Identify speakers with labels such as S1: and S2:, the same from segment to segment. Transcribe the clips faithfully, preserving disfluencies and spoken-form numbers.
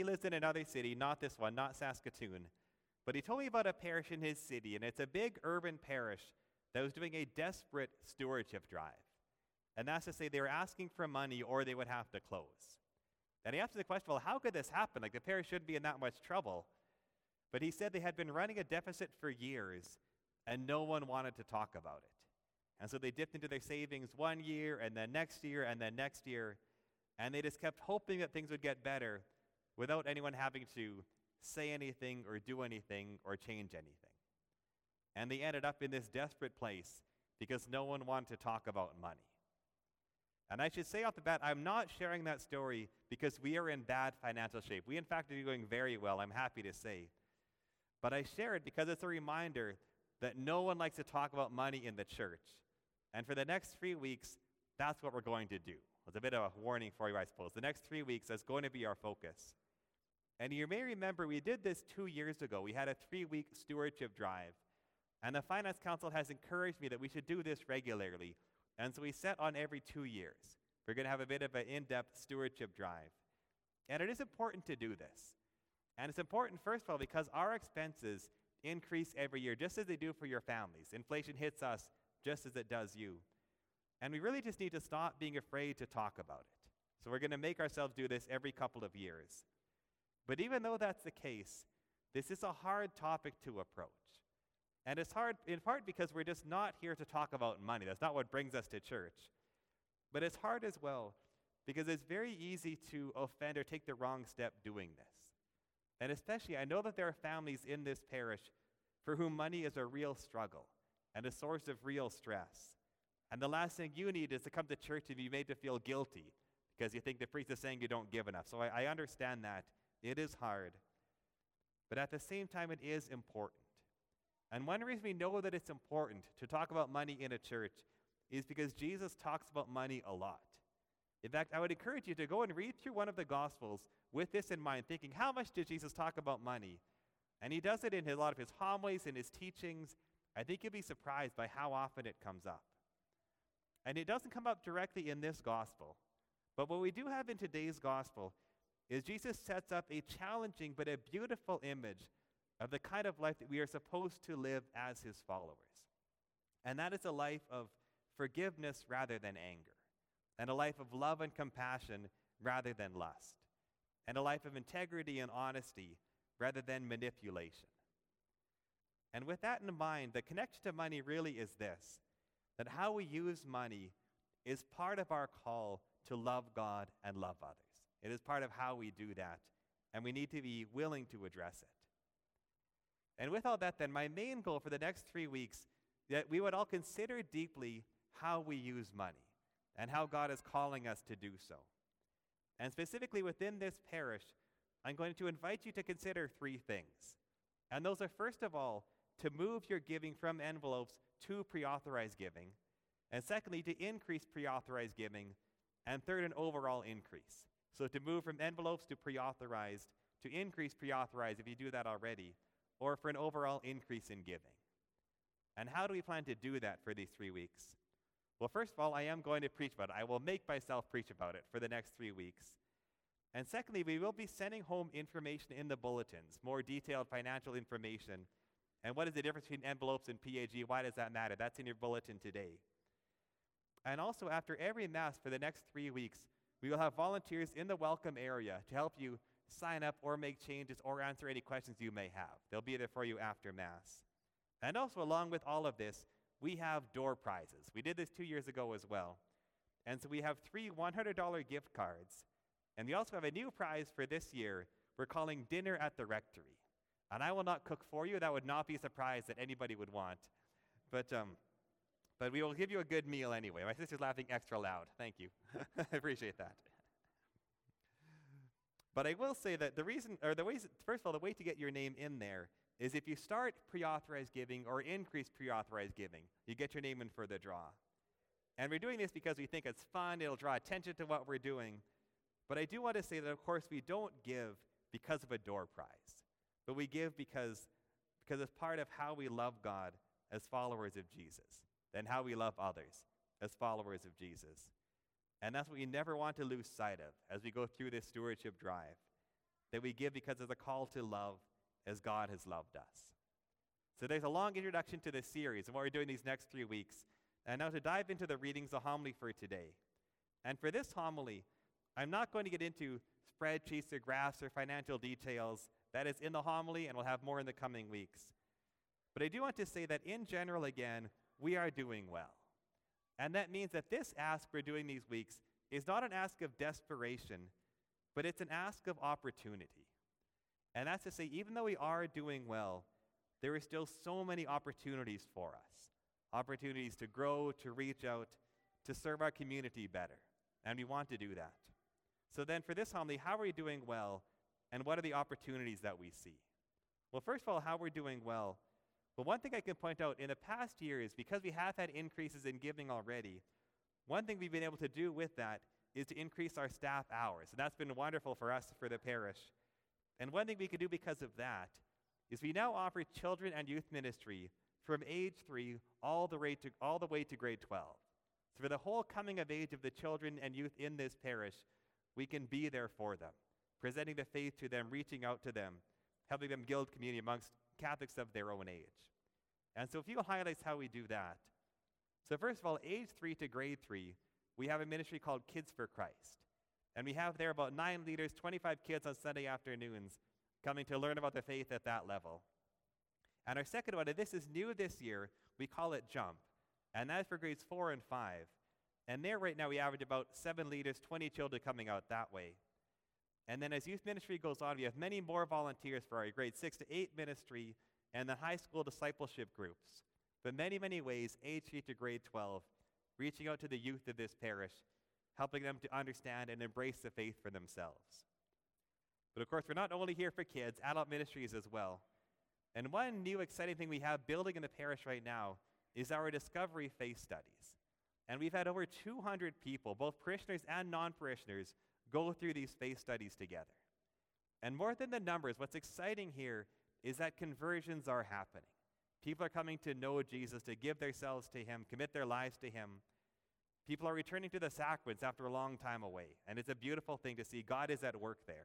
S1: He lives in another city, not this one, not Saskatoon. But he told me about a parish in his city, and it's a big urban parish that was doing a desperate stewardship drive. And that's to say they were asking for money or they would have to close. And he asked the question, well, how could this happen? Like, the parish shouldn't be in that much trouble. But he said they had been running a deficit for years, and no one wanted to talk about it. And so they dipped into their savings one year, and then next year, and then next year, and they just kept hoping that things would get better without anyone having to say anything or do anything or change anything. And they ended up in this desperate place because no one wanted to talk about money. And I should say off the bat, I'm not sharing that story because we are in bad financial shape. We, in fact, are doing very well, I'm happy to say. But I share it because it's a reminder that no one likes to talk about money in the church. And for the next three weeks, that's what we're going to do. It's a bit of a warning for you, I suppose. The next three weeks, that's going to be our focus. And you may remember we did this two years ago. We had a three-week stewardship drive. And the Finance Council has encouraged me that we should do this regularly. And so we set on every two years. We're going to have a bit of an in-depth stewardship drive. And it is important to do this. And it's important, first of all, because our expenses increase every year, just as they do for your families. Inflation hits us just as it does you. And we really just need to stop being afraid to talk about it. So we're going to make ourselves do this every couple of years. But even though that's the case, this is a hard topic to approach. And it's hard in part because we're just not here to talk about money. That's not what brings us to church. But it's hard as well because it's very easy to offend or take the wrong step doing this. And especially, I know that there are families in this parish for whom money is a real struggle and a source of real stress. And the last thing you need is to come to church and be made to feel guilty because you think the priest is saying you don't give enough. So I, I understand that. It is hard. But at the same time, it is important. And one reason we know that it's important to talk about money in a church is because Jesus talks about money a lot. In fact, I would encourage you to go and read through one of the Gospels with this in mind, thinking, how much did Jesus talk about money? And he does it in a lot of his homilies and his teachings. I think you'll be surprised by how often it comes up. And it doesn't come up directly in this Gospel. But what we do have in today's Gospel is Jesus sets up a challenging but a beautiful image of the kind of life that we are supposed to live as his followers. And that is a life of forgiveness rather than anger, and a life of love and compassion rather than lust, and a life of integrity and honesty rather than manipulation. And with that in mind, the connection to money really is this, that how we use money is part of our call to love God and love others. It is part of how we do that, and we need to be willing to address it. And with all that, then, my main goal for the next three weeks, that we would all consider deeply how we use money and how God is calling us to do so. And specifically within this parish, I'm going to invite you to consider three things. And those are, first of all, to move your giving from envelopes to pre-authorized giving. And secondly, to increase pre-authorized giving. And third, an overall increase. So to move from envelopes to pre-authorized, to increase pre-authorized if you do that already, or for an overall increase in giving. And how do we plan to do that for these three weeks? Well, first of all, I am going to preach about it. I will make myself preach about it for the next three weeks. And secondly, we will be sending home information in the bulletins, more detailed financial information. And what is the difference between envelopes and P A G? Why does that matter? That's in your bulletin today. And also, after every Mass for the next three weeks, we will have volunteers in the welcome area to help you sign up or make changes or answer any questions you may have. They'll be there for you after Mass. And also, along with all of this, we have door prizes. We did this two years ago as well. And so we have three one hundred dollars gift cards. And we also have a new prize for this year we're calling Dinner at the Rectory. And I will not cook for you. That would not be a surprise that anybody would want. But um, but we will give you a good meal anyway. My sister's laughing extra loud. Thank you. I appreciate that. But I will say that the reason, or the ways, first of all, the way to get your name in there is if you start pre-authorized giving or increase pre-authorized giving, you get your name in for the draw. And we're doing this because we think it's fun, it'll draw attention to what we're doing. But I do want to say that, of course, we don't give because of a door prize, but we give because, because it's part of how we love God as followers of Jesus, and how we love others as followers of Jesus. And that's what we never want to lose sight of as we go through this stewardship drive. that we give because of the call to love as God has loved us. So there's a long introduction to this series and what we're doing these next three weeks. And now to dive into the readings, the homily for today. And for this homily, I'm not going to get into spreadsheets or graphs or financial details. That is in the homily, and we'll have more in the coming weeks. But I do want to say that in general, again, we are doing well. And that means that this ask we're doing these weeks is not an ask of desperation, but it's an ask of opportunity. And that's to say, even though we are doing well, there are still so many opportunities for us. Opportunities to grow, to reach out, to serve our community better. And we want to do that. So then for this homily, how are we doing well, and what are the opportunities that we see? Well, first of all, how we're doing well. Well, one thing I can point out, in the past years, because we have had increases in giving already, one thing we've been able to do with that is to increase our staff hours. And that's been wonderful for us, for the parish. And one thing we can do because of that is we now offer children and youth ministry from age three all the way to, all the way to grade twelve. So for the whole coming of age of the children and youth in this parish, we can be there for them, presenting the faith to them, reaching out to them, helping them build community amongst Catholics of their own age. And so a few highlights how we do that. So first of all, age three to grade three, we have a ministry called Kids for Christ. And we have there about nine leaders, twenty-five kids on Sunday afternoons coming to learn about the faith at that level. And our second one, and this is new this year, we call it Jump. And that's for grades four and five. And there right now we average about seven leaders, twenty children coming out that way. And then as youth ministry goes on, we have many more volunteers for our grade six to eight ministry and the high school discipleship groups. But many, many ways, age three to grade twelve, reaching out to the youth of this parish, helping them to understand and embrace the faith for themselves. But of course, we're not only here for kids, adult ministries as well. And one new exciting thing we have building in the parish right now is our Discovery Faith Studies. And we've had over two hundred people, both parishioners and non-parishioners, go through these faith studies together. And more than the numbers, what's exciting here is that conversions are happening. People are coming to know Jesus, to give themselves to him, commit their lives to him. People are returning to the sacraments after a long time away. And it's a beautiful thing to see. God is at work there.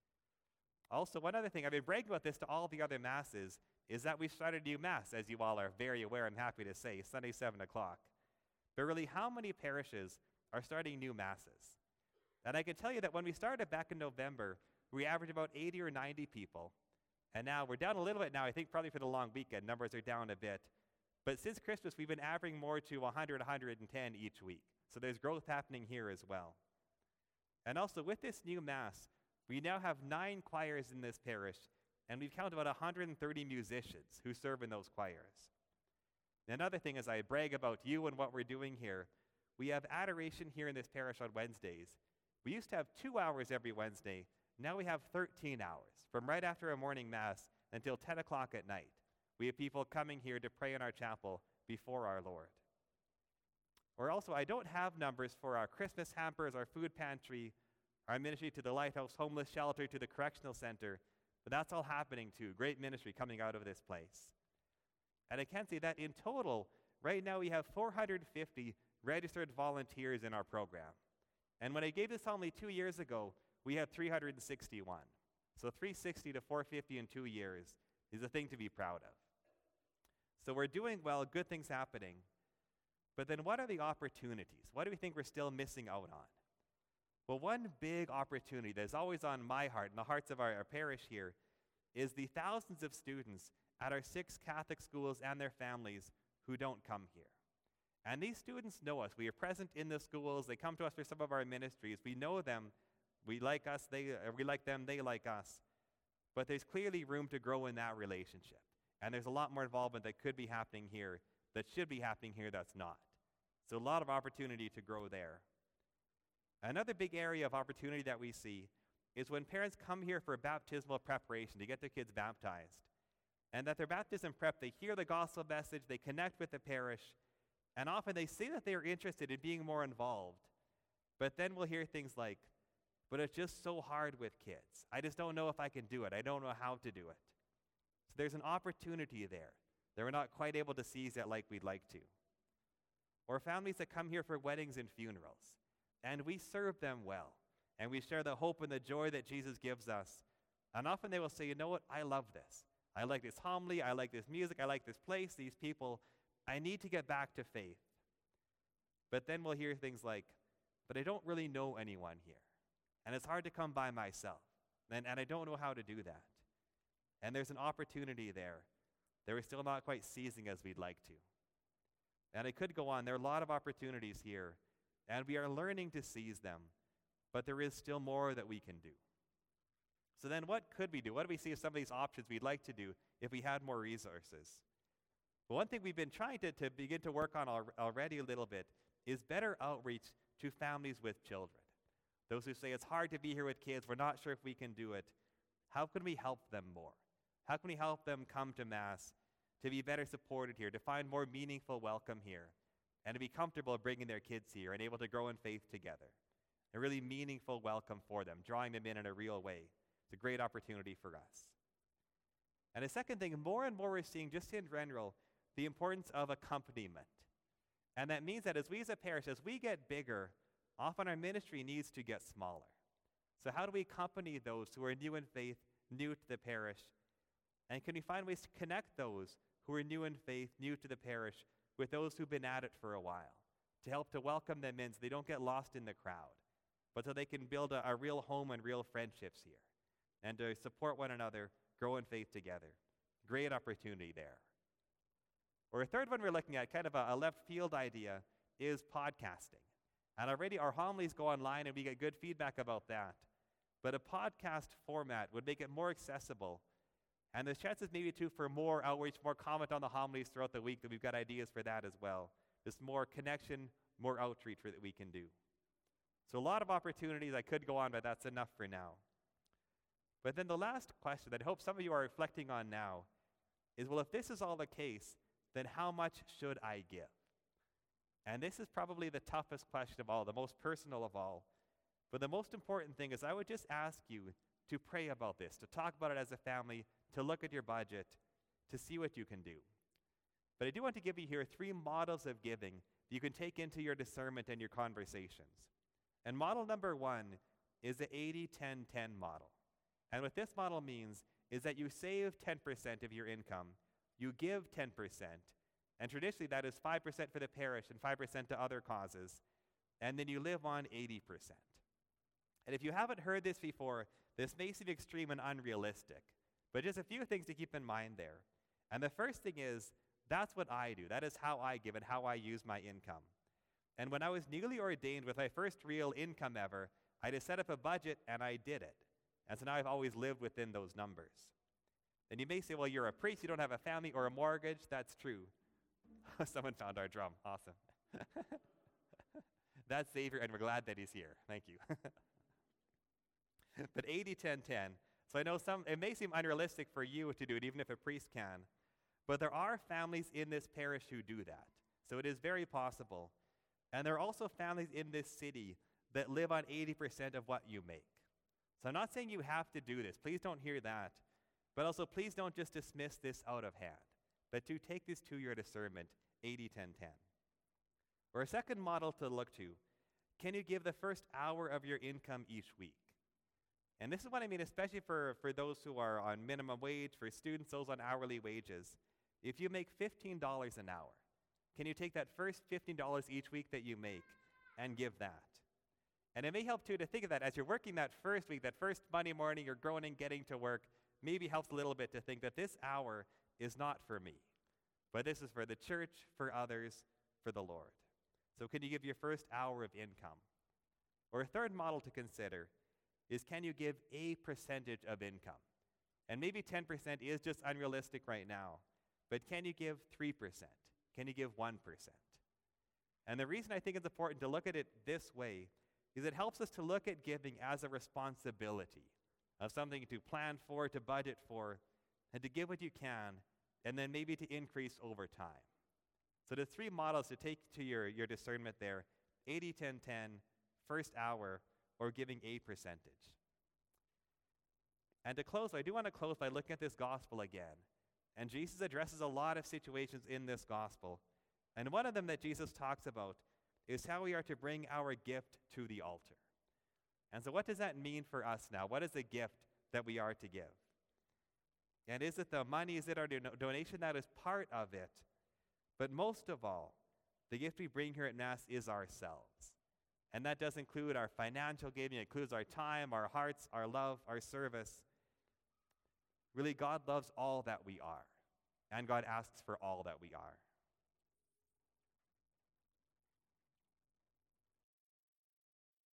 S1: Also, one other thing, I've been bragging about this to all the other masses, is that we've started a new mass, as you all are very aware, I'm happy to say, Sunday, seven o'clock. But really, how many parishes are starting new masses? And I can tell you that when we started back in November, we averaged about eighty or ninety people. And now we're down a little bit now. I think probably for the long weekend, numbers are down a bit. But since Christmas, we've been averaging more to one hundred, one hundred ten each week. So there's growth happening here as well. And also with this new mass, we now have nine choirs in this parish, and we've counted about one hundred thirty musicians who serve in those choirs. Another thing is I brag about you and what we're doing here. We have adoration here in this parish on Wednesdays. We used to have two hours every Wednesday. Now we have thirteen hours, from right after a morning mass until ten o'clock at night. We have people coming here to pray in our chapel before our Lord. Or also, I don't have numbers for our Christmas hampers, our food pantry, our ministry to the Lighthouse Homeless Shelter, to the Correctional Center, but that's all happening too. Great ministry coming out of this place. And I can say that in total, right now we have four hundred fifty registered volunteers in our program. And when I gave this homily two years ago, we had three hundred sixty-one. So three hundred sixty to four hundred fifty in two years is a thing to be proud of. So we're doing well, good things happening. But then what are the opportunities? What do we think we're still missing out on? Well, one big opportunity that is always on my heart and the hearts of our, our parish here is the thousands of students at our six Catholic schools and their families who don't come here. And these students know us. We are present in the schools. They come to us for some of our ministries. We know them. We like us. They, uh, we like them. They like us. But there's clearly room to grow in that relationship. And there's a lot more involvement that could be happening here, that should be happening here, that's not. So a lot of opportunity to grow there. Another big area of opportunity that we see is when parents come here for baptismal preparation to get their kids baptized. And at their baptism prep, they hear the gospel message, they connect with the parish, and often they say that they are interested in being more involved. But then we'll hear things like, but it's just so hard with kids. I just don't know if I can do it. I don't know how to do it. So there's an opportunity there that we're not quite able to seize it like we'd like to. Or families that come here for weddings and funerals, and we serve them well, and we share the hope and the joy that Jesus gives us, And often they will say, you know what, I love this. I like this homily, I like this music, I like this place, these people. I need to get back to faith. But then we'll hear things like, but I don't really know anyone here. And it's hard to come by myself. And, and I don't know how to do that. And there's an opportunity there that we're still not quite seizing as we'd like to. And it could go on. There are a lot of opportunities here, and we are learning to seize them, but there is still more that we can do. So then what could we do? What do we see as some of these options we'd like to do if we had more resources? Well, one thing we've been trying to, to begin to work on al- already a little bit is better outreach to families with children. Those who say it's hard to be here with kids, we're not sure if we can do it. How can we help them more? How can we help them come to Mass, to be better supported here, to find more meaningful welcome here, and to be comfortable bringing their kids here and able to grow in faith together? A really meaningful welcome for them, drawing them in in a real way. It's a great opportunity for us. And a second thing, more and more we're seeing just in general the importance of accompaniment. And that means that as we as a parish, as we get bigger, often our ministry needs to get smaller. So how do we accompany those who are new in faith, new to the parish? And can we find ways to connect those who are new in faith, new to the parish, with those who've been at it for a while, to help to welcome them in so they don't get lost in the crowd, but so they can build a, a real home and real friendships here, and to support one another, grow in faith together. Great opportunity there. Or a third one we're looking at, kind of a, a left field idea, is podcasting. And already our homilies go online and we get good feedback about that. But a podcast format would make it more accessible. And there's chances maybe too for more outreach, more comment on the homilies throughout the week, that we've got ideas for that as well. Just more connection, more outreach for, that we can do. So a lot of opportunities. I could go on, but that's enough for now. But then the last question that I hope some of you are reflecting on now is, well, if this is all the case, then how much should I give? And this is probably the toughest question of all, the most personal of all. But the most important thing is I would just ask you to pray about this, to talk about it as a family, to look at your budget, to see what you can do. But I do want to give you here three models of giving that you can take into your discernment and your conversations. And model number one is the eighty ten ten model. And what this model means is that you save ten percent of your income, you give ten percent, and traditionally that is five percent for the parish and five percent to other causes, and then you live on eighty percent. And if you haven't heard this before, this may seem extreme and unrealistic, but just a few things to keep in mind there. And the first thing is, that's what I do. That is how I give and how I use my income. And when I was newly ordained with my first real income ever, I just set up a budget and I did it. And so now I've always lived within those numbers. And you may say, well, you're a priest, you don't have a family or a mortgage. That's true. Someone found our drum. Awesome. That's Xavier, and we're glad that he's here. Thank you. But eighty ten ten. So I know some, it may seem unrealistic for you to do it, even if a priest can. But there are families in this parish who do that. So it is very possible. And there are also families in this city that live on eighty percent of what you make. So I'm not saying you have to do this. Please don't hear that. But also, please don't just dismiss this out of hand, but do take this to your discernment, eighty ten ten. Or a second model to look to, can you give the first hour of your income each week? And this is what I mean, especially for, for those who are on minimum wage, for students, those on hourly wages. If you make fifteen dollars an hour, can you take that first fifteen dollars each week that you make and give that? And it may help, too, to think of that as you're working that first week, that first Monday morning, you're groaning, getting to work. Maybe helps a little bit to think that this hour is not for me, but this is for the church, for others, for the Lord. So can you give your first hour of income? Or a third model to consider is, can you give a percentage of income? And maybe ten percent is just unrealistic right now, but can you give three percent? Can you give one percent? And the reason I think it's important to look at it this way is it helps us to look at giving as a responsibility, of something to plan for, to budget for, and to give what you can, and then maybe to increase over time. So the three models to take to your, your discernment there, eighty ten ten, first hour, or giving a percentage. And to close, I do want to close by looking at this gospel again. And Jesus addresses a lot of situations in this gospel. And one of them that Jesus talks about is how we are to bring our gift to the altar. And so what does that mean for us now? What is a gift that we are to give. And is it the money, is it our don- donation? That is part of it. But most of all, the gift we bring here at Mass is ourselves. And that does include our financial giving. It includes our time, our hearts, our love, our service. Really, God loves all that we are. And God asks for all that we are.